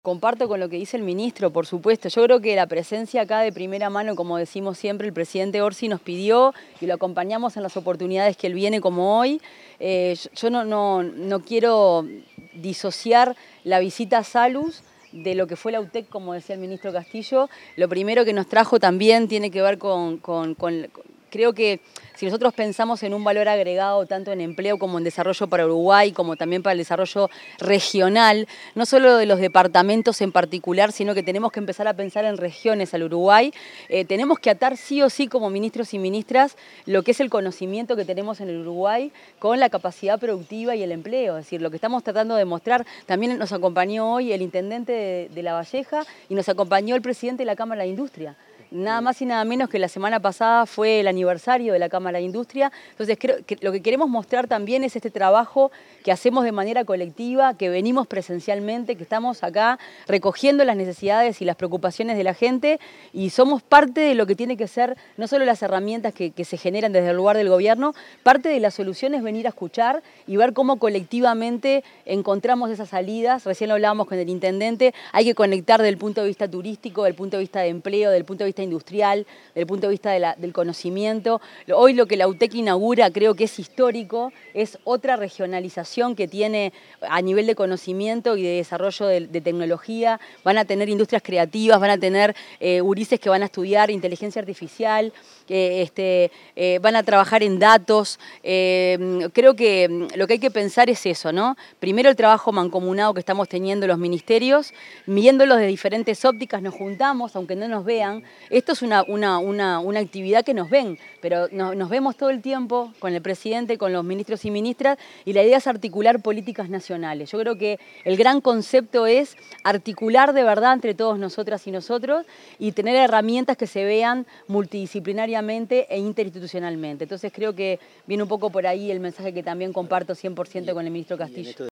Comparto con lo que dice el ministro, por supuesto. Yo creo que la presencia acá de primera mano, como decimos siempre, el presidente Orsi nos pidió y lo acompañamos en las oportunidades que él viene como hoy. Yo no quiero disociar la visita a Salus de lo que fue la UTEC, como decía el ministro Castillo. Lo primero que nos trajo también tiene que ver creo que si nosotros pensamos en un valor agregado tanto en empleo como en desarrollo para Uruguay, como también para el desarrollo regional, no solo de los departamentos en particular, sino que tenemos que empezar a pensar en regiones al Uruguay, tenemos que atar sí o sí como ministros y ministras lo que es el conocimiento que tenemos en el Uruguay con la capacidad productiva y el empleo. Es decir, lo que estamos tratando de mostrar, también nos acompañó hoy el intendente de La Valleja y nos acompañó el presidente de la Cámara de Industria. Nada más y nada menos que la semana pasada fue el aniversario de la Cámara de Industria. Entonces creo que lo que queremos mostrar también es este trabajo que hacemos de manera colectiva, que venimos presencialmente, que estamos acá recogiendo las necesidades y las preocupaciones de la gente y somos parte de lo que tiene que ser no solo las herramientas que se generan desde el lugar del gobierno, parte de la solución es venir a escuchar y ver cómo colectivamente encontramos esas salidas. Recién lo hablábamos con el intendente, hay que conectar desde el punto de vista turístico, desde el punto de vista de empleo, desde el punto de vista industrial, desde el punto de vista del conocimiento. Hoy lo que la UTEC inaugura creo que es histórico, es otra regionalización que tiene a nivel de conocimiento y de desarrollo de tecnología. Van a tener industrias creativas, van a tener gurises que van a estudiar inteligencia artificial, van a trabajar en datos. Creo que lo que hay que pensar es eso, ¿no? Primero el trabajo mancomunado que estamos teniendo los ministerios, viéndolos de diferentes ópticas, nos juntamos, aunque no nos vean. Esto es una actividad que nos ven, pero nos vemos todo el tiempo con el presidente, con los ministros y ministras, y la idea es articular políticas nacionales. Yo creo que el gran concepto es articular de verdad entre todos nosotras y nosotros y tener herramientas que se vean multidisciplinariamente e interinstitucionalmente. Entonces creo que viene un poco por ahí el mensaje que también comparto 100% con el ministro Castillo.